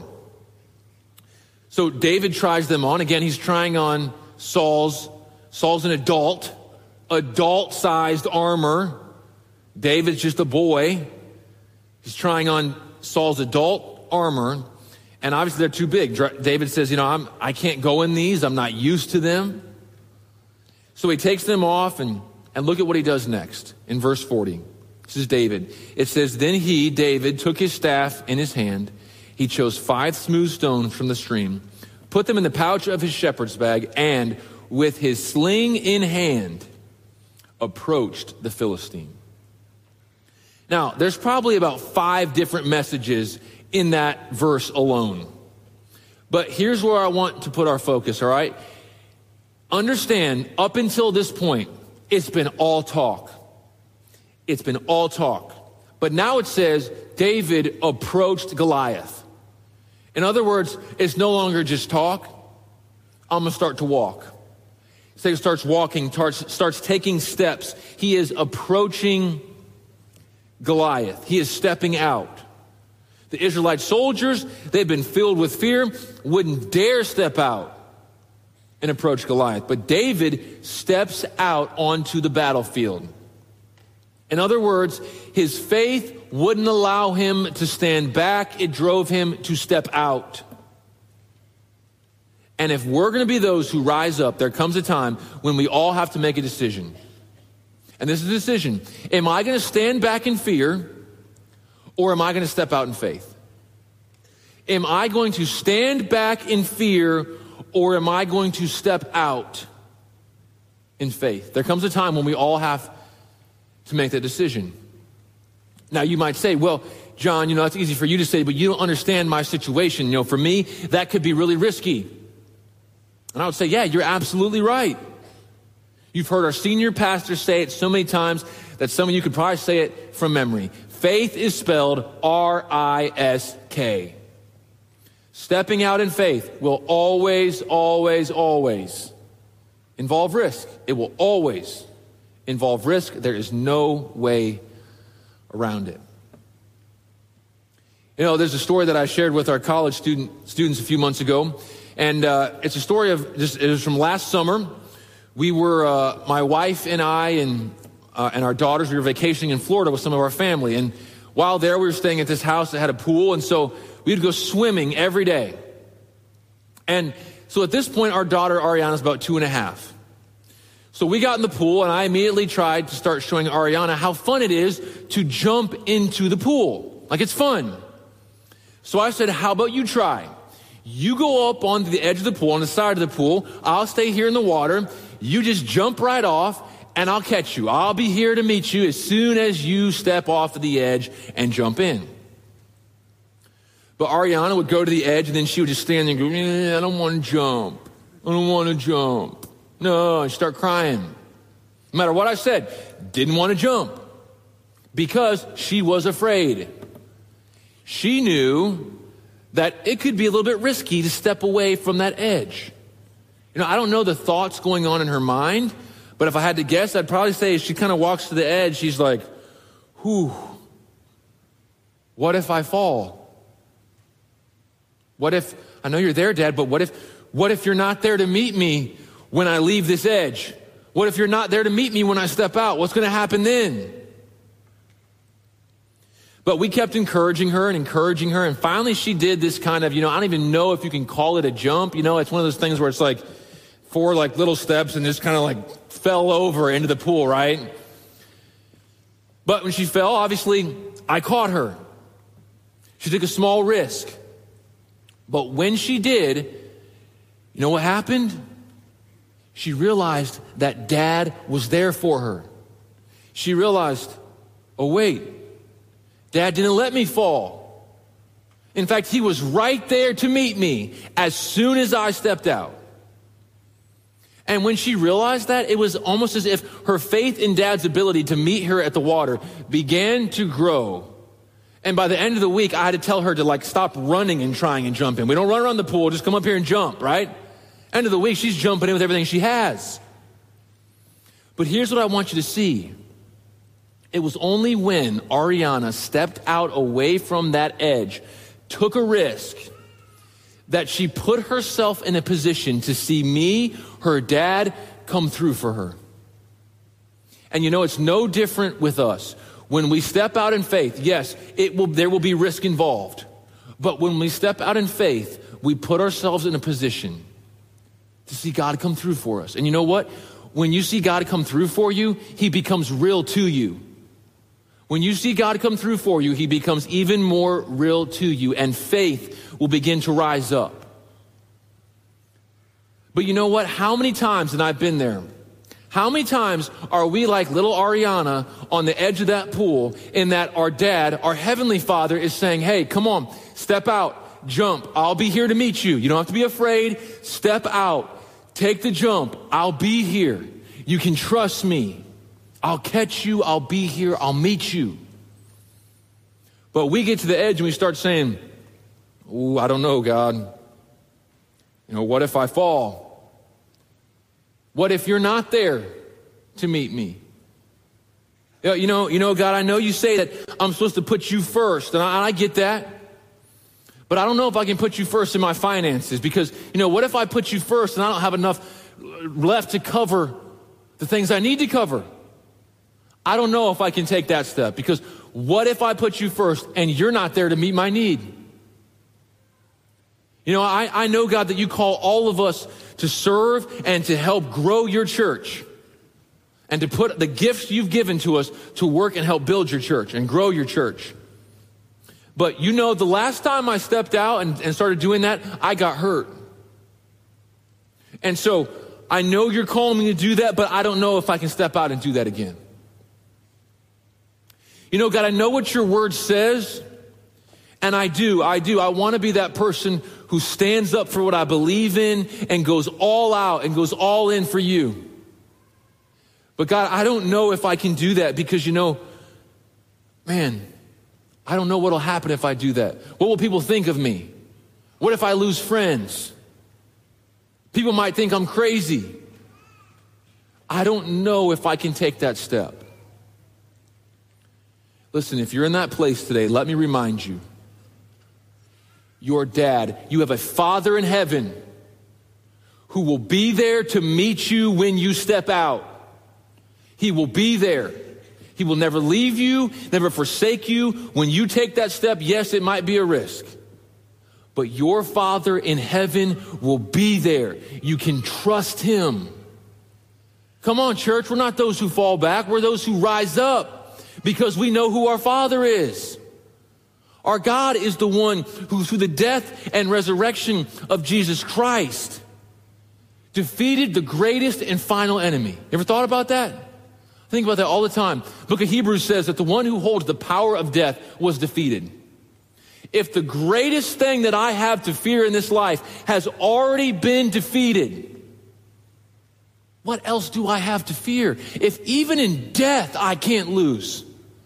So David tries them on. Again, he's trying on Saul's an adult-sized armor. David's just a boy. He's trying on Saul's adult armor, and obviously they're too big. David says, I can't go in these. I'm not used to them. So he takes them off, and look at what he does next. In verse 40, this is David. It says, then he, David, took his staff in his hand. He chose 5 smooth stones from the stream, put them in the pouch of his shepherd's bag, and with his sling in hand, approached the Philistine. Now, there's probably about 5 different messages in that verse alone. But here's where I want to put our focus, all right? Understand, up until this point, it's been all talk. It's been all talk. But now it says David approached Goliath. In other words, it's no longer just talk. I'm going to start to walk. So he starts walking, starts taking steps. He is approaching Goliath. He is stepping out. The Israelite soldiers, they've been filled with fear, wouldn't dare step out and approach Goliath. But David steps out onto the battlefield. In other words, his faith wouldn't allow him to stand back. It drove him to step out. And if we're going to be those who rise up, there comes a time when we all have to make a decision. And this is a decision. Am I going to stand back in fear, or am I going to step out in faith? Am I going to stand back in fear, or am I going to step out in faith? There comes a time when we all have to make that decision. Now you might say, well, John, that's easy for you to say, but you don't understand my situation. For me, that could be really risky. And I would say, yeah, you're absolutely right. You've heard our senior pastor say it so many times that some of you could probably say it from memory. Faith is spelled R-I-S-K. Stepping out in faith will always, always, always involve risk. It will always involve risk. There is no way around it. There's a story that I shared with our college students a few months ago. And it's a story it was from last summer. We were, my wife and I and our daughters, we were vacationing in Florida with some of our family. And while there, we were staying at this house that had a pool. And so we'd go swimming every day. And so at this point, our daughter, Ariana's about 2.5. So we got in the pool, and I immediately tried to start showing Ariana how fun it is to jump into the pool. Like, it's fun. So I said, how about you try? You go up onto the edge of the pool, on the side of the pool. I'll stay here in the water. You just jump right off, and I'll catch you. I'll be here to meet you as soon as you step off of the edge and jump in. But Ariana would go to the edge, and then she would just stand there and go, I don't want to jump. I don't want to jump. No, and start crying. No matter what I said, didn't want to jump because she was afraid. She knew that it could be a little bit risky to step away from that edge. I don't know the thoughts going on in her mind, but if I had to guess, I'd probably say as she kind of walks to the edge, she's like, whew, what if I fall? What if, I know you're there, Dad, but what if you're not there to meet me when I leave this edge? What if you're not there to meet me when I step out? What's going to happen then? But we kept encouraging her, and finally she did this kind of, I don't even know if you can call it a jump. It's one of those things where it's like 4 little steps and just kind of fell over into the pool, right? But when she fell, obviously, I caught her. She took a small risk. But when she did, you know what happened? she realized that Dad was there for her. She realized, oh wait, Dad didn't let me fall. In fact, he was right there to meet me as soon as I stepped out. And when she realized that, it was almost as if her faith in Dad's ability to meet her at the water began to grow. And by the end of the week, I had to tell her to stop running and trying and jumping. We don't run around the pool, just come up here and jump, right? End of the week, she's jumping in with everything she has. But here's what I want you to see. It was only when Ariana stepped out away from that edge, took a risk, that she put herself in a position to see me, her dad, come through for her. And it's no different with us. When we step out in faith, yes, there will be risk involved. But when we step out in faith, we put ourselves in a position to see God come through for us. And you know what? When you see God come through for you, he becomes real to you. When you see God come through for you, he becomes even more real to you, and faith will begin to rise up. But you know what? How many times, and I've been there, how many times are we like little Ariana on the edge of that pool, in that our dad, our heavenly Father, is saying, hey, come on, step out, jump. I'll be here to meet you. You don't have to be afraid. Step out. Take the jump. I'll be here. You can trust me. I'll catch you. I'll be here. I'll meet you. But we get to the edge and we start saying, ooh, I don't know, God. What if I fall? What if you're not there to meet me? God, I know you say that I'm supposed to put you first, and I get that. But I don't know if I can put you first in my finances, because, what if I put you first and I don't have enough left to cover the things I need to cover? I don't know if I can take that step, because what if I put you first and you're not there to meet my need? I know, God, that you call all of us to serve and to help grow your church, and to put the gifts you've given to us to work and help build your church and grow your church. But the last time I stepped out and started doing that, I got hurt. And so I know you're calling me to do that, but I don't know if I can step out and do that again. God, I know what your word says, and I do. I want to be that person who stands up for what I believe in and goes all out and goes all in for you. But God, I don't know if I can do that, because I don't know what'll happen if I do that. What will people think of me? What if I lose friends? People might think I'm crazy. I don't know if I can take that step. Listen, if you're in that place today, let me remind you, your dad, you have a Father in heaven who will be there to meet you when you step out. He will be there. He will never leave you, never forsake you. When you take that step, yes, it might be a risk, but your Father in heaven will be there. You can trust him. Come on, church. We're not those who fall back. We're those who rise up, because we know who our Father is. Our God is the one who, through the death and resurrection of Jesus Christ, defeated the greatest and final enemy. You ever thought about that? I think about that all the time. The book of Hebrews says that the one who holds the power of death was defeated. If the greatest thing that I have to fear in this life has already been defeated, what else do I have to fear? If even in death I can't lose,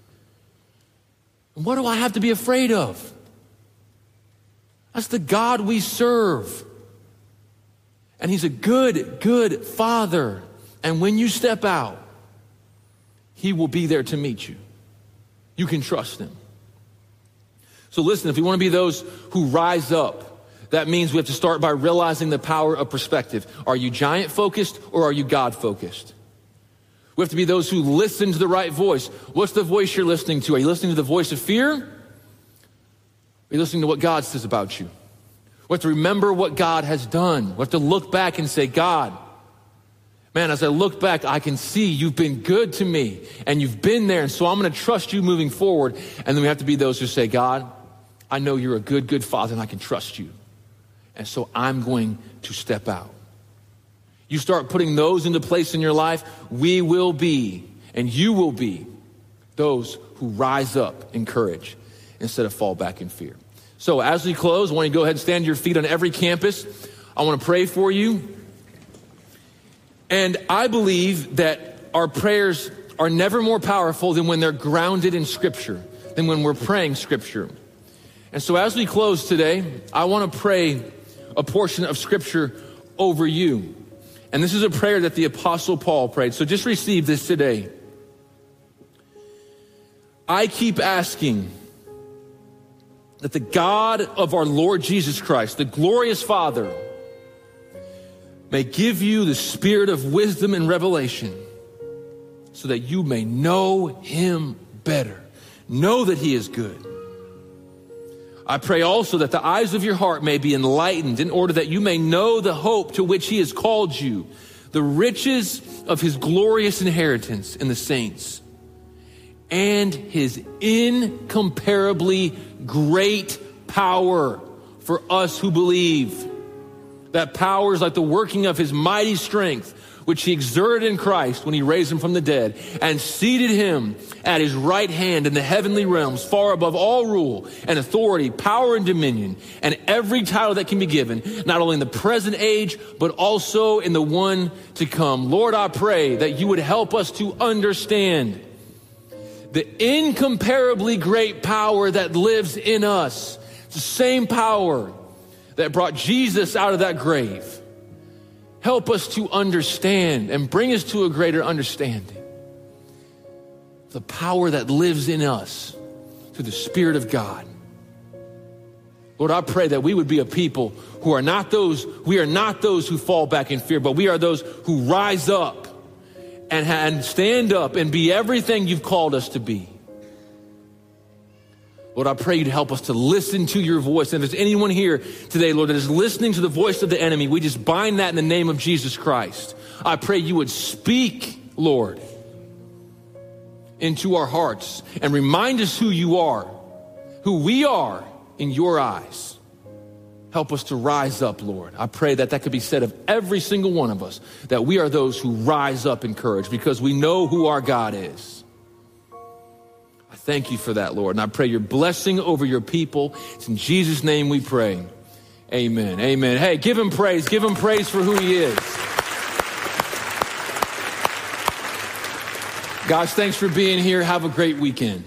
what do I have to be afraid of? That's the God we serve. And he's a good, good Father. And when you step out, he will be there to meet you. You can trust him. So listen, if we want to be those who rise up, that means we have to start by realizing the power of perspective. Are you giant focused or are you God focused? We have to be those who listen to the right voice. What's the voice you're listening to? Are you listening to the voice of fear? Or are you listening to what God says about you? We have to remember what God has done. We have to look back and say, God, man, as I look back, I can see you've been good to me and you've been there. And so I'm going to trust you moving forward. And then we have to be those who say, God, I know you're a good, good Father and I can trust you. And so I'm going to step out. you start putting those into place in your life, we will be, and you will be, those who rise up in courage instead of fall back in fear. So as we close, I want you to go ahead and stand to your feet on every campus. I want to pray for you. And I believe that our prayers are never more powerful than when they're grounded in Scripture, than when we're praying Scripture. And so as we close today, I want to pray a portion of Scripture over you. And this is a prayer that the Apostle Paul prayed. So just receive this today. I keep asking that the God of our Lord Jesus Christ, the glorious Father, may give you the spirit of wisdom and revelation so that you may know him better. Know that he is good. I pray also that the eyes of your heart may be enlightened in order that you may know the hope to which he has called you, the riches of his glorious inheritance in the saints, and his incomparably great power for us who believe. That power is like the working of his mighty strength, which he exerted in Christ when he raised him from the dead and seated him at his right hand in the heavenly realms, far above all rule and authority, power and dominion, and every title that can be given, not only in the present age, but also in the one to come. Lord, I pray that you would help us to understand the incomparably great power that lives in us. It's the same power that brought Jesus out of that grave. Help us to understand and bring us to a greater understanding. The power that lives in us through the Spirit of God. Lord, I pray that we would be a people who are not those who fall back in fear, but we are those who rise up and stand up and be everything you've called us to be. Lord, I pray you to help us to listen to your voice. And if there's anyone here today, Lord, that is listening to the voice of the enemy, we just bind that in the name of Jesus Christ. I pray you would speak, Lord, into our hearts and remind us who you are, who we are in your eyes. Help us to rise up, Lord. I pray that could be said of every single one of us, that we are those who rise up in courage because we know who our God is. I thank you for that, Lord. And I pray your blessing over your people. It's in Jesus' name we pray. Amen. Amen. Hey, give him praise. Give him praise for who he is. Guys, thanks for being here. Have a great weekend.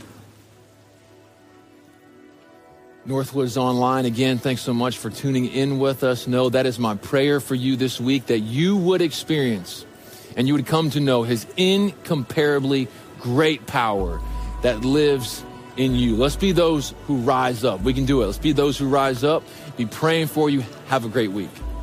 Northwoods Online, again, thanks so much for tuning in with us. Know that is my prayer for you this week, that you would experience and you would come to know his incomparably great power that lives in you. Let's be those who rise up. We can do it. Let's be those who rise up. Be praying for you. Have a great week.